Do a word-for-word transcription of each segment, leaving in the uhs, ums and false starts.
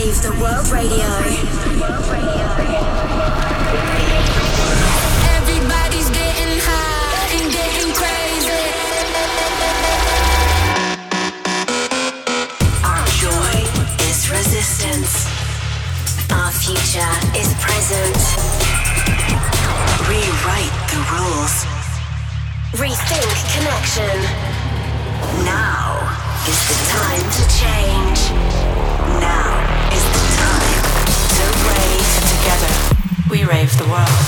Rave the World Radio. Everybody's getting high and getting crazy. Our joy is resistance. Our future is present. Rewrite the rules. Rethink connection. Now is the time to change. Now is the time to rave together. We rave the world.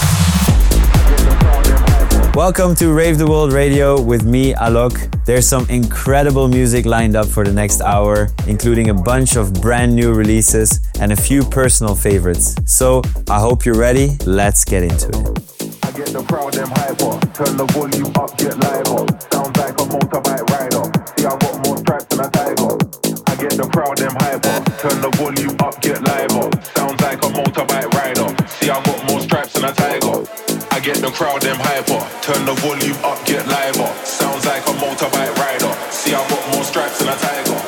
Welcome to Rave the World Radio with me, Alok. There's some incredible music lined up for the next hour, including a bunch of brand new releases and a few personal favorites. So I hope you're ready. Let's get into it. I get the crowd them hyper, turn the volume up, get live up. Sounds like a motorbike rider. See, I got more stripes than a tiger. I get the crowd them hyper, turn the volume up, get live up. Sounds like a motorbike rider. See, I got more stripes than a tiger. I get the crowd them hyper, turn the volume up, get live up. Sounds like a motorbike rider. See, I got more stripes than a tiger.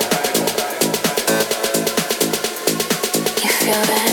You feel that?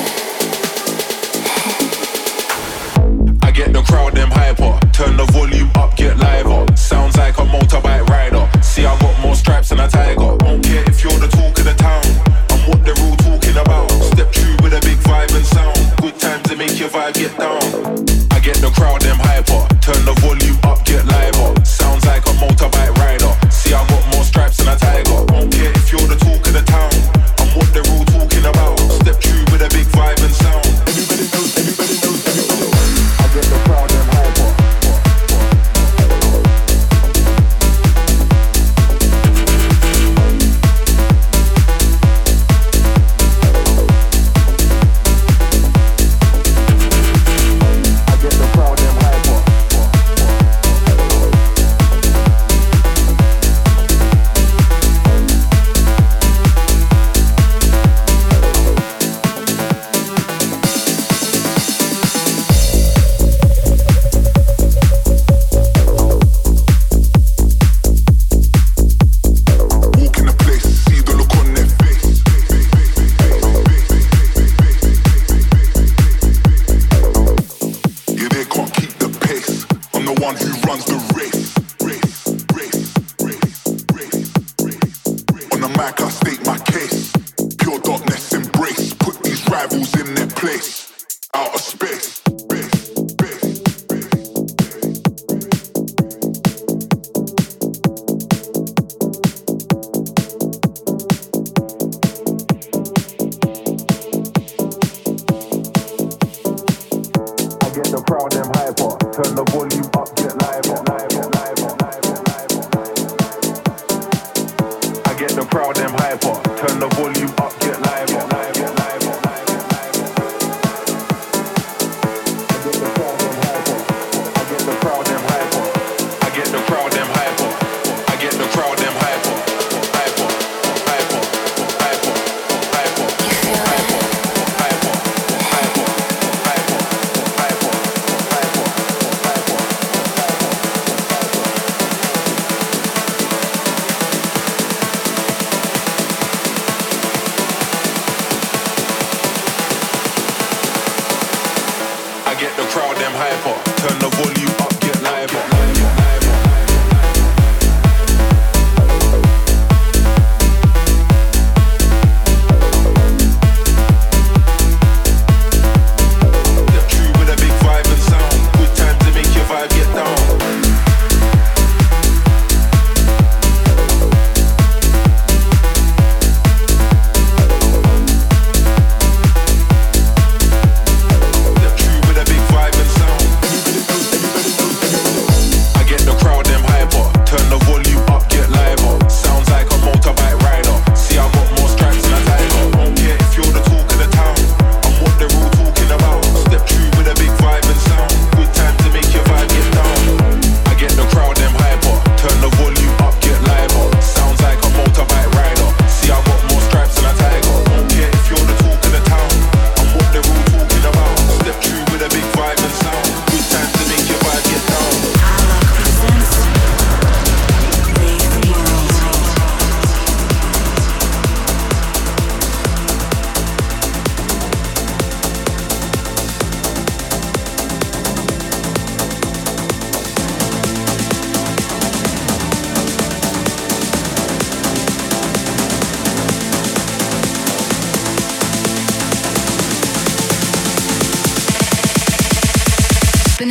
I get the crowd them hyper, turn the volume up, get live up. Sounds like a motorbike rider. See, I got more stripes than a tiger. Don't care if you're the talk of the town. I'm what they're all talking about. Step through with a big vibe and sound. Good time to make your vibe get down. I get the crowd them hyper, turn the volume up, get live up. Sounds like a motorbike rider. See, I got more stripes than a tiger. Don't care if you're the talk of the town. I'm what they're all talking about. Step through with a big vibe and sound. Everybody knows, everybody knows, everybody knows. I get the crowd them hyper.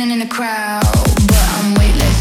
Spinning in the crowd, but I'm weightless.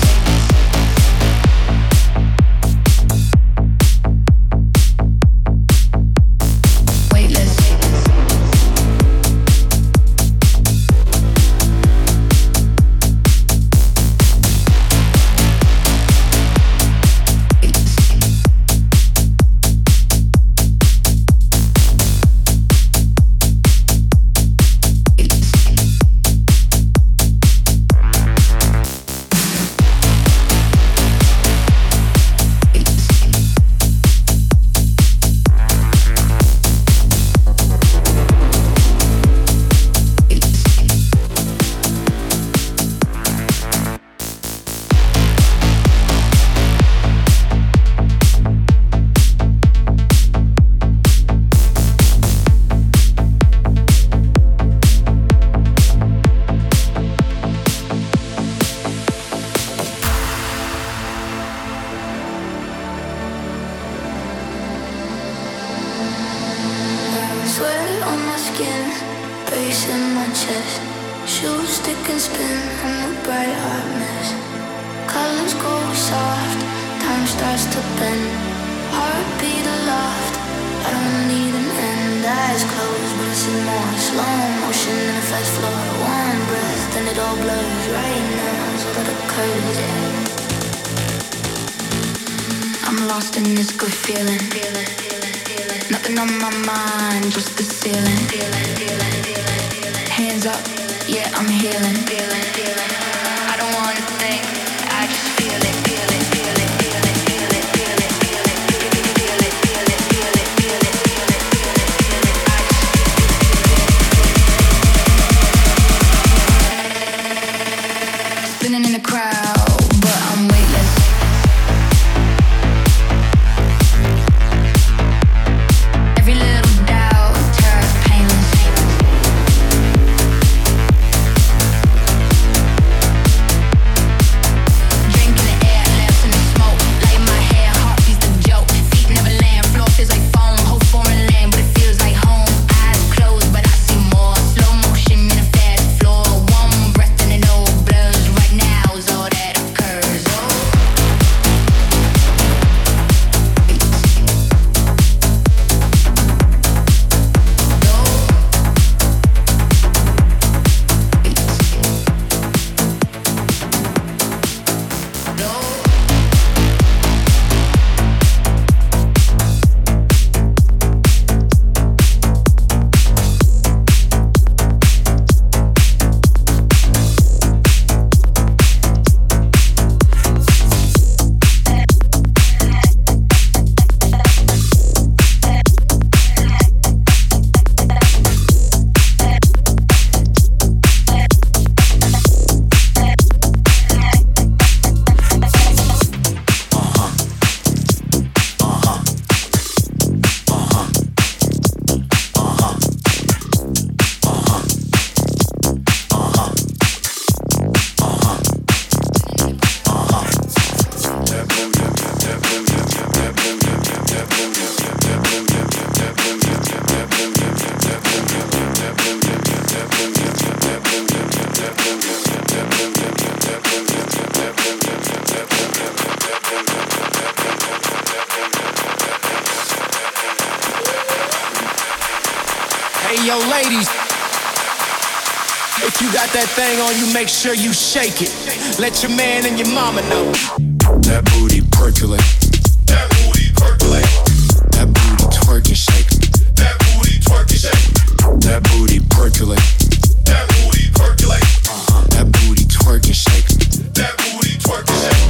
Make sure you shake it. Let your man and your mama know. That booty percolate. That booty percolate. That booty twerk and shake. That booty twerk and shake. That booty percolate. That booty percolate. Uh-huh. That booty twerk and shake. That booty twerk and shake.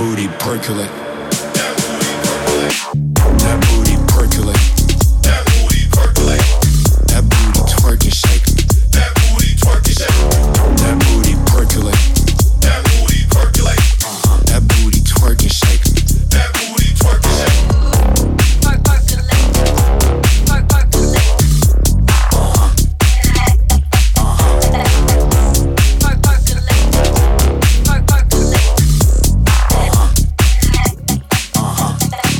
booty percolate. That booty percolate. That booty percolate. That booty percolate. That booty twerk and shake. That booty twerk and shake. That booty percolate. That booty percolate. Uh-huh. That booty twerk and shake. That booty twerk and shake. Perk percolate. Perk percolate. Uh-huh. Uh-huh. Perk percolate. Perk percolate. Uh-huh. Uh-huh.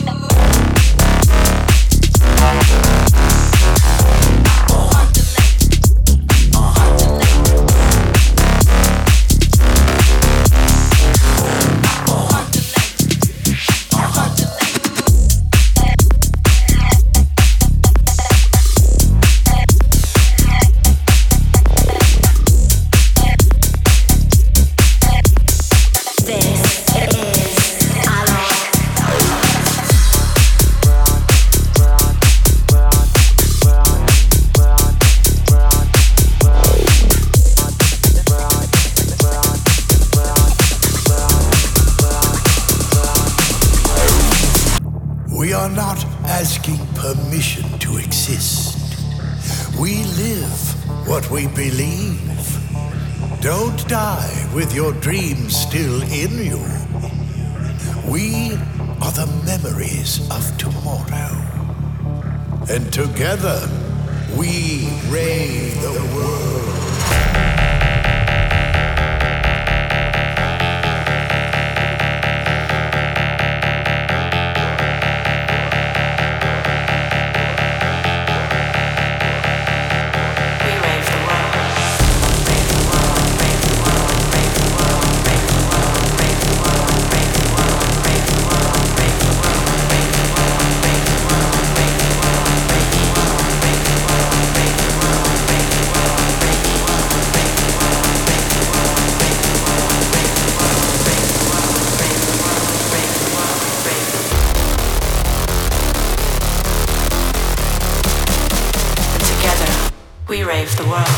We are not asking permission to exist. We live what we believe. Don't die with your dreams still in you. We are the memories of tomorrow. And together, we rave the world. We rave the world.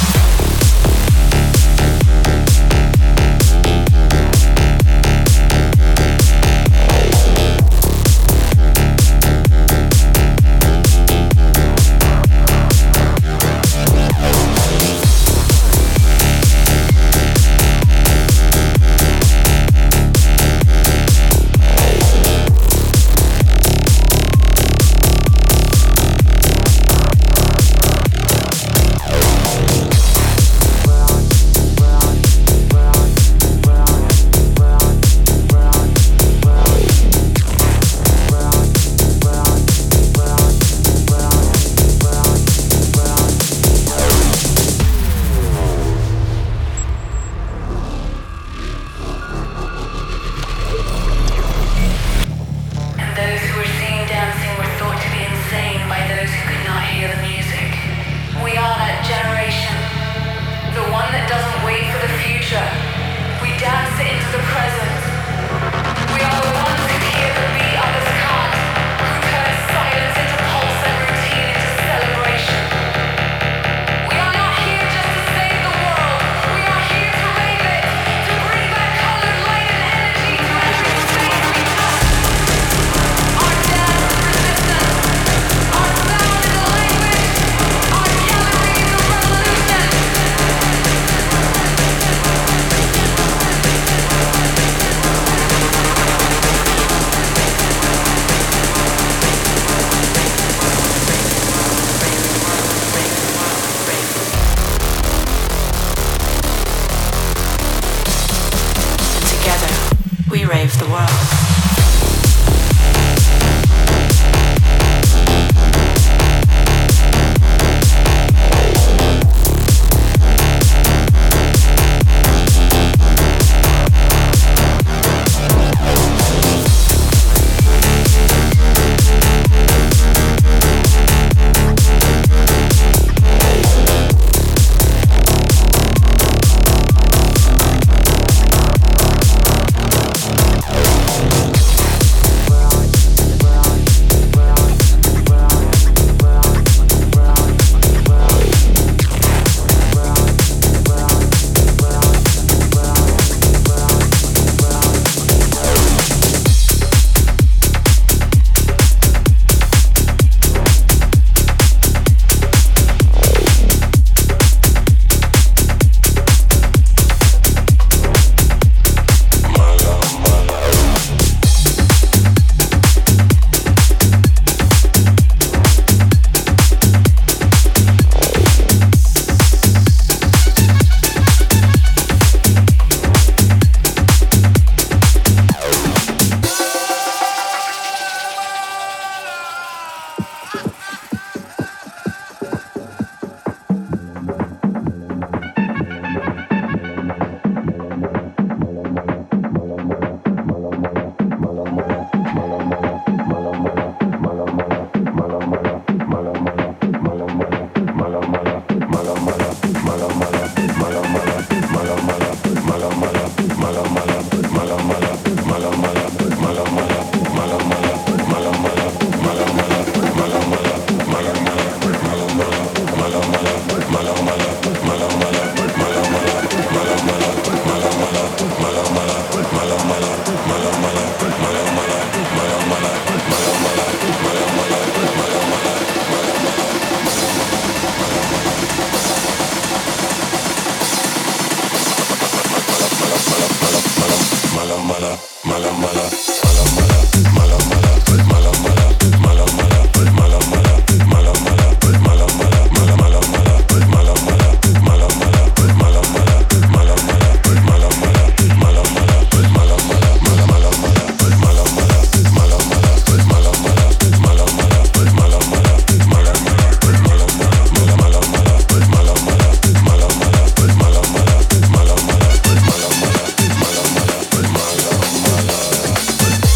We rave the world. Mala,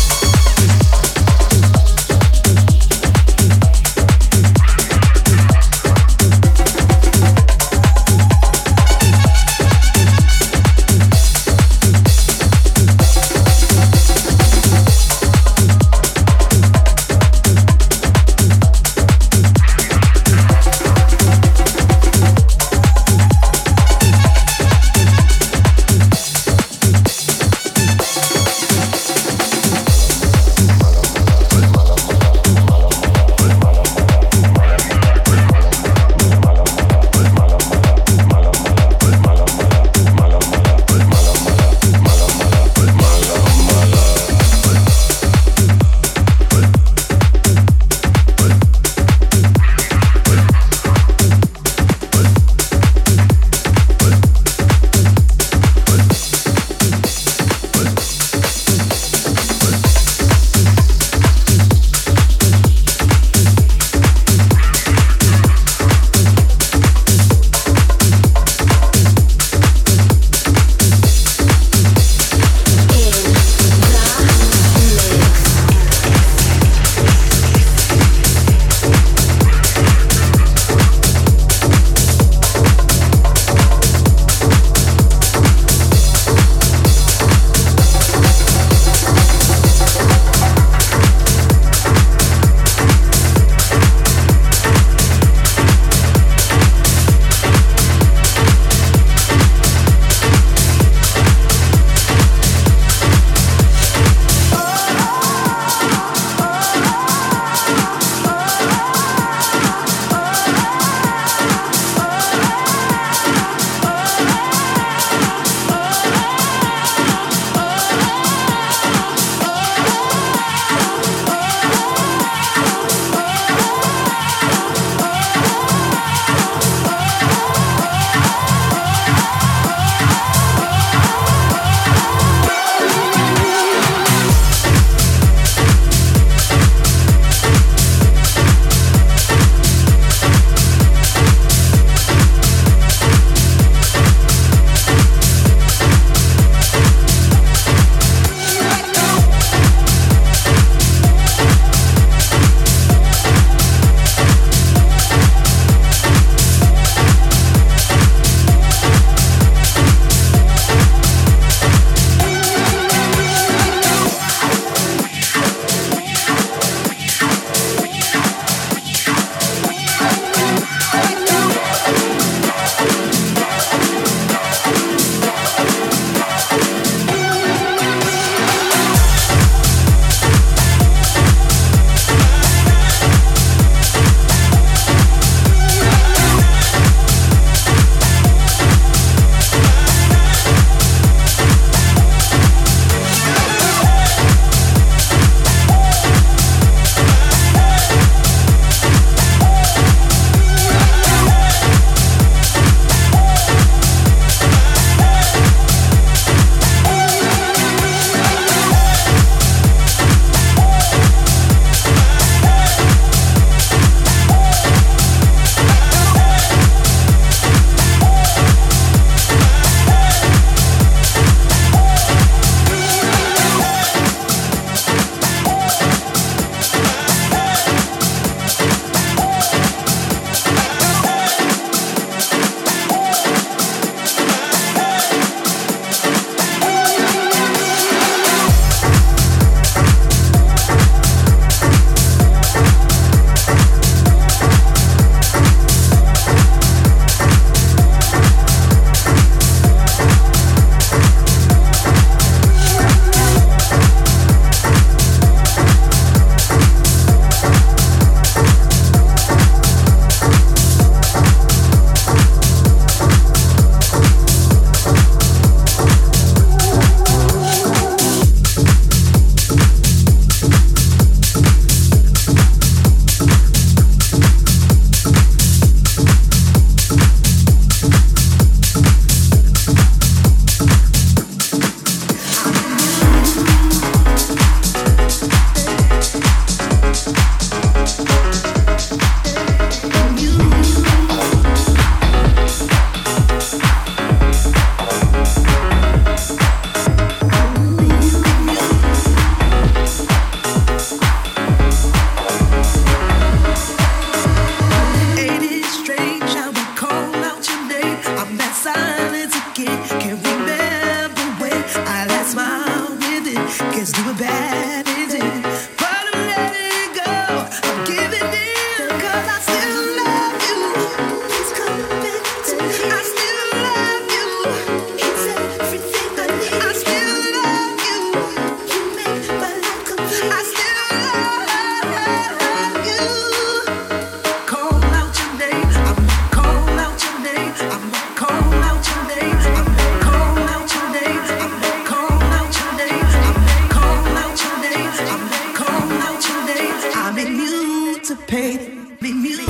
Guess do it bad, is it? But I'm letting it go. I'm giving in, cause I still love you. Please come back to me. I still love you. It's everything I need. I still love you. You make my life complete. I still love you. Call out your name. I'm call out your name. I'm call out your name. I'm call out your name. I'm call out your name. I'm call out your name. I'm call out your name. I'm immune to pain. Immune.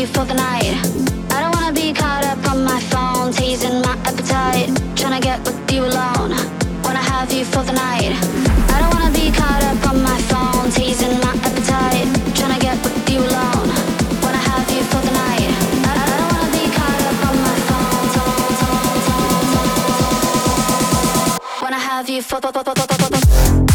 you for the night. I don't wanna be caught up on my phone, teasing my appetite, trying to get with you alone. Wanna have you for the night. I don't wanna be caught up on my phone, teasing my appetite, trying to get with you alone. Wanna have you for the night. I, I don't wanna be caught up on my phone, phone, phone, phone, phone. Wanna have you for, for, for, for, for, for, for.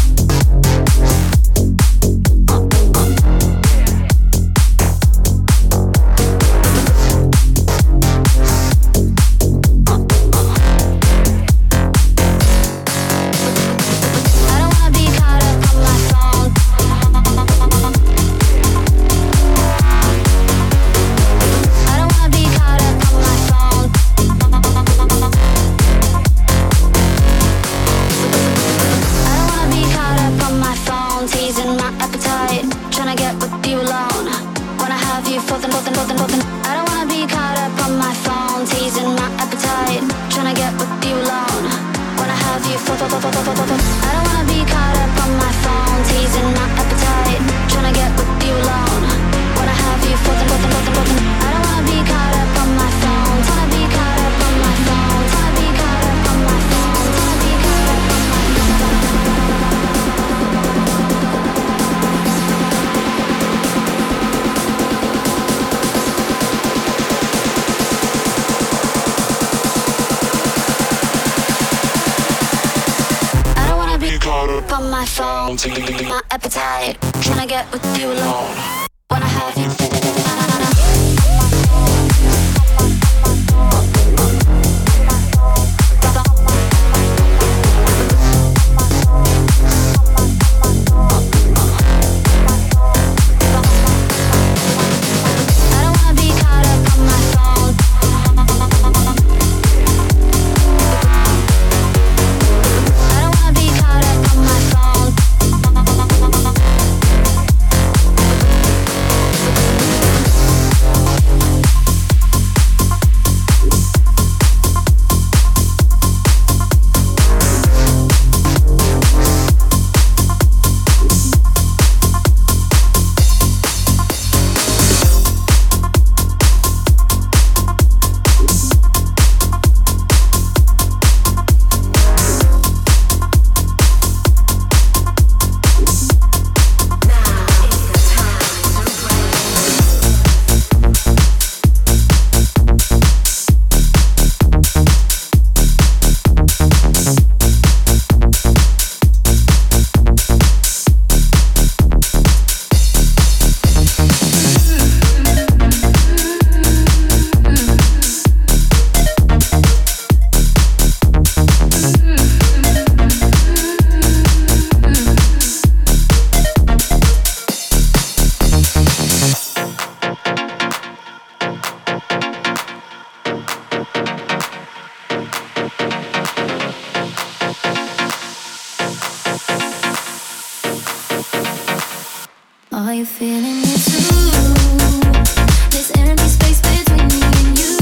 My appetite, trying to get with you alone. Wanna have you. Are you feeling it too? This empty space between me and you.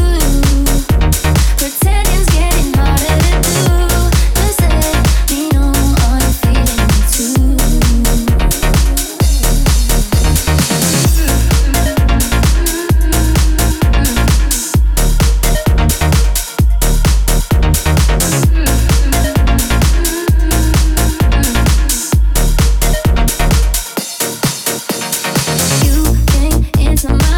Pretending's getting harder to do. Just let me know, are you feeling it too? You came into my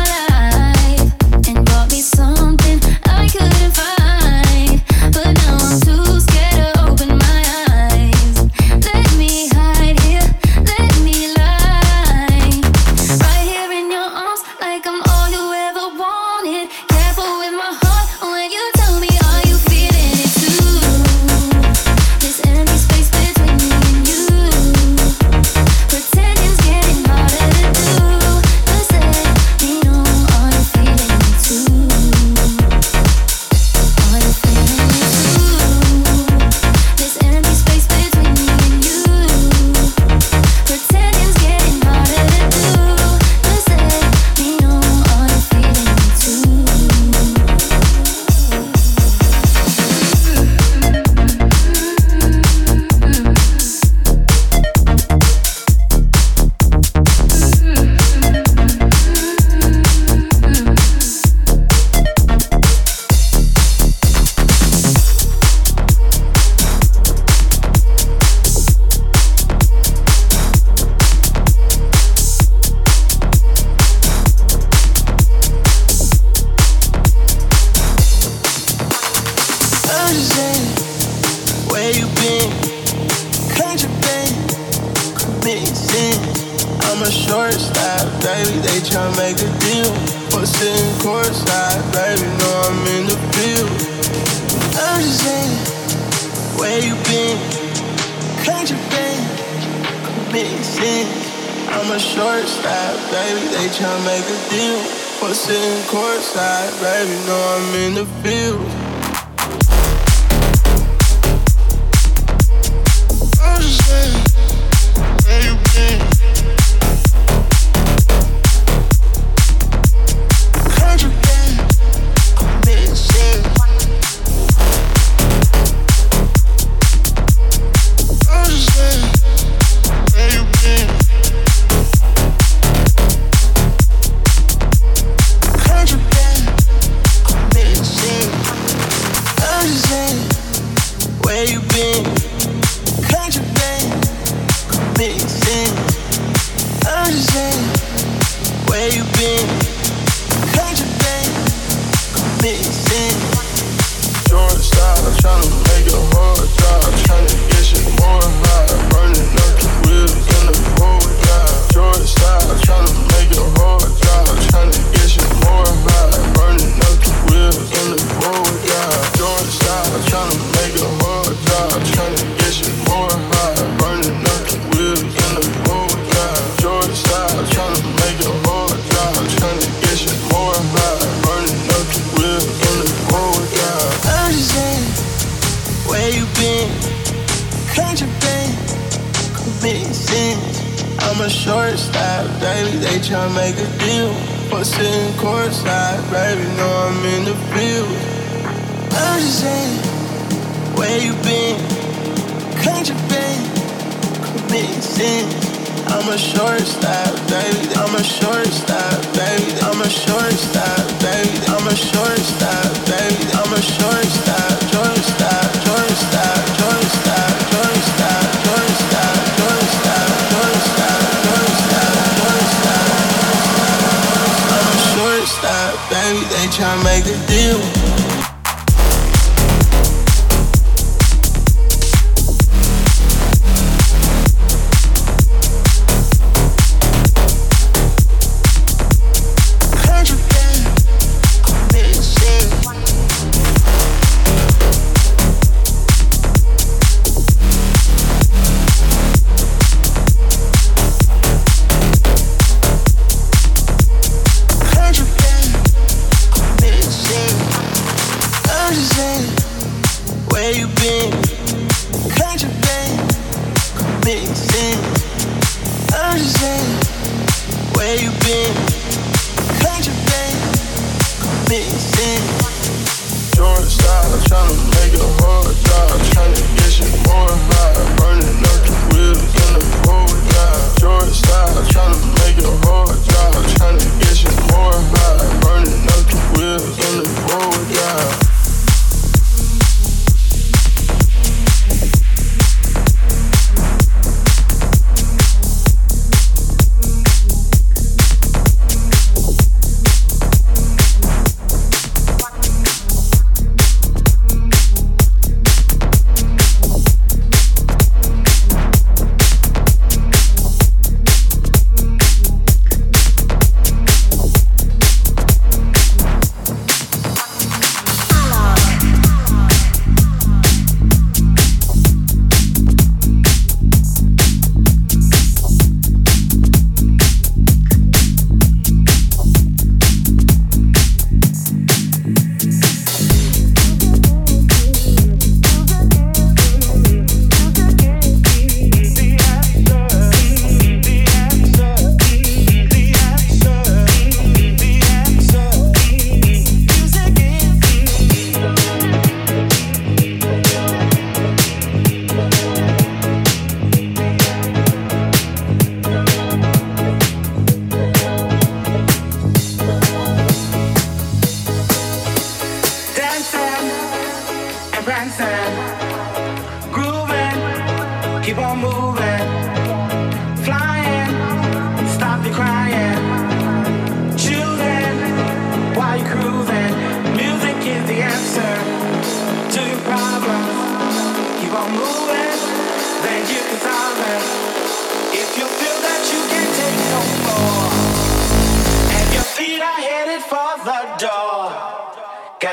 I'm a shortstop, baby, they tryna make a deal. For sitting courtside, baby, know I'm in the field. I'm just saying, where you been? Can't you been committing sins? I'm a shortstop, baby, they tryna make a deal. For sitting courtside, baby, know I'm in the field. I'm just saying, where you been?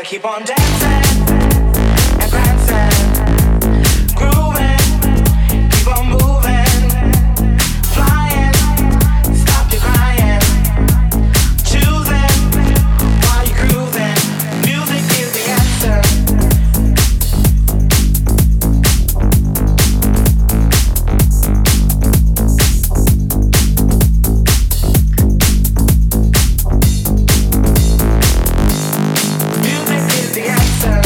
keep on dancing and prancing, grooving, keep on moving, flying, stop your crying, choosing while you're grooving. Music is the answer. Music is the answer.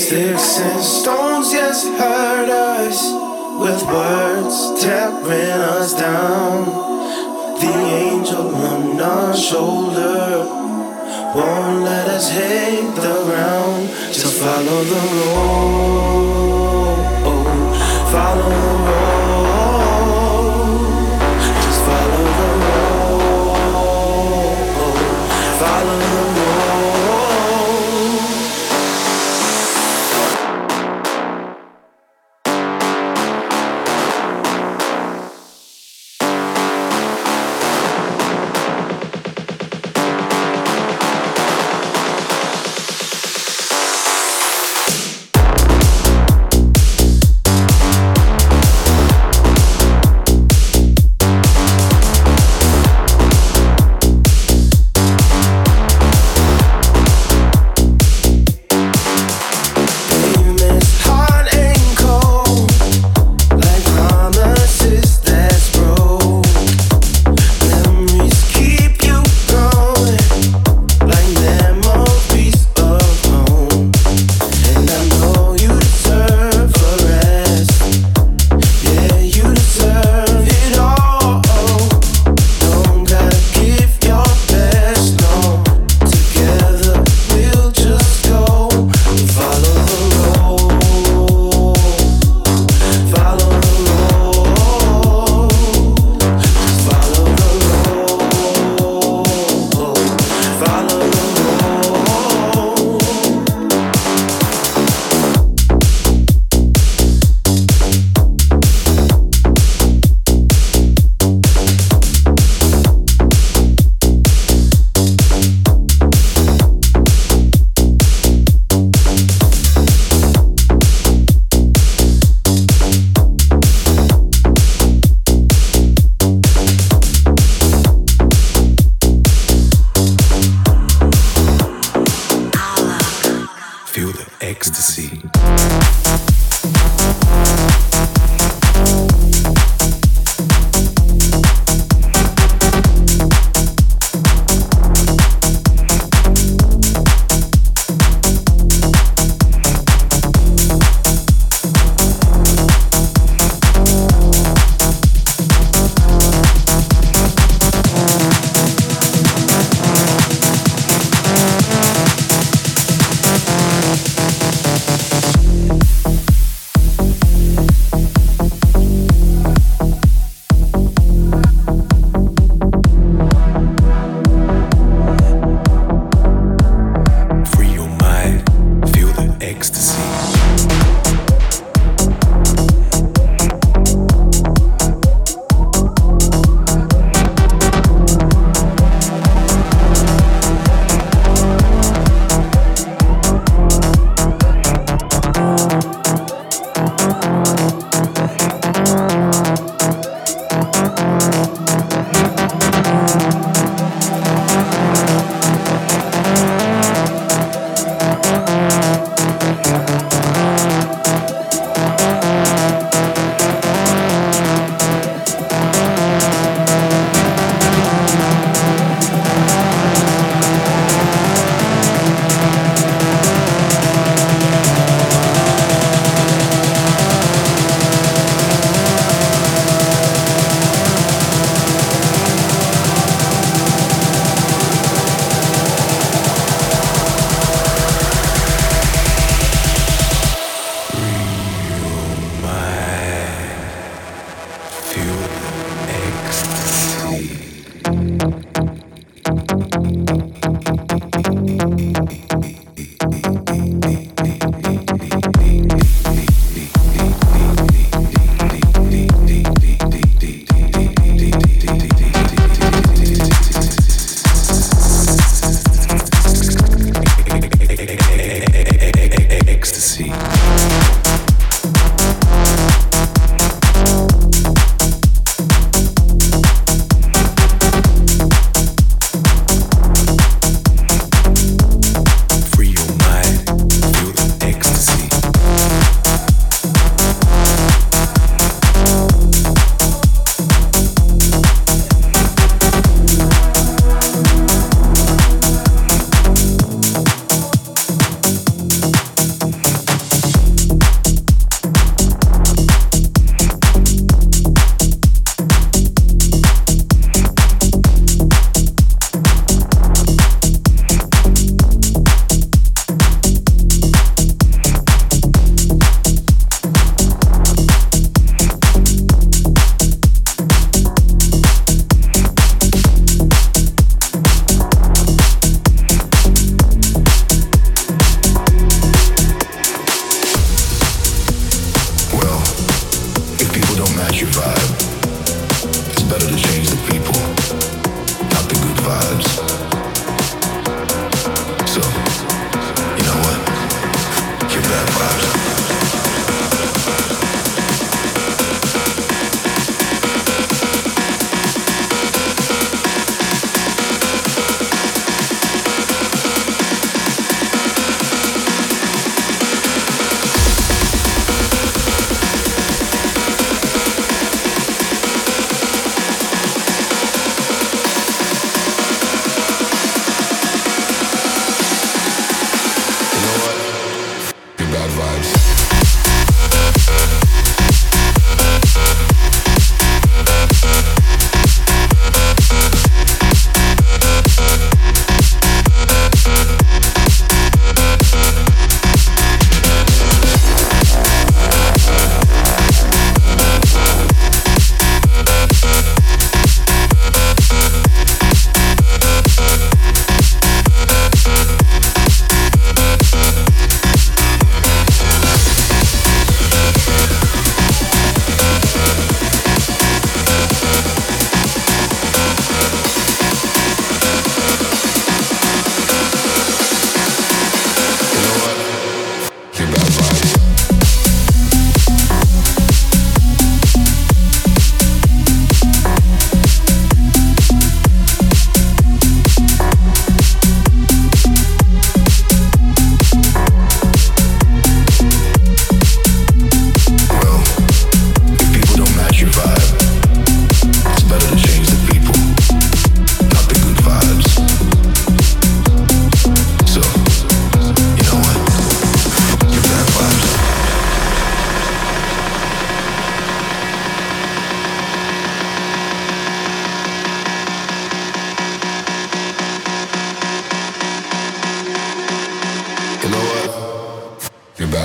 Sticks and stones just hurt us with words tearing us down. The angel on our shoulder won't let us hit the ground. Just follow the road, follow the road. Just follow the road, follow the road.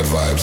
vibes.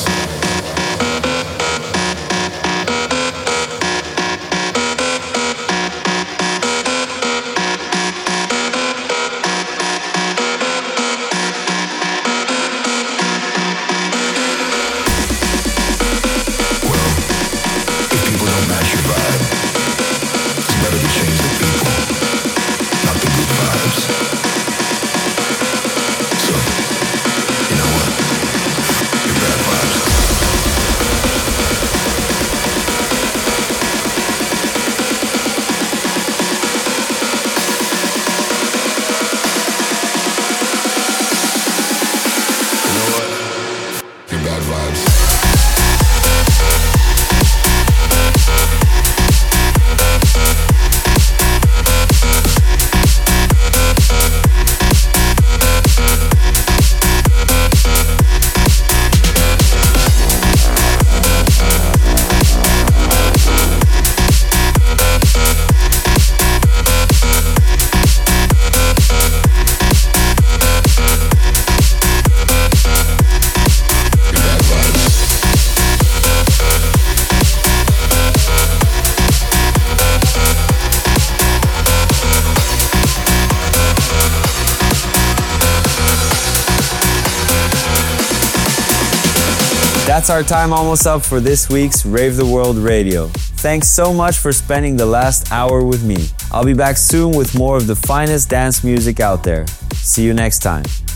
That's our time almost up for this week's Rave the World Radio. Thanks so much for spending the last hour with me. I'll be back soon with more of the finest dance music out there. See you next time.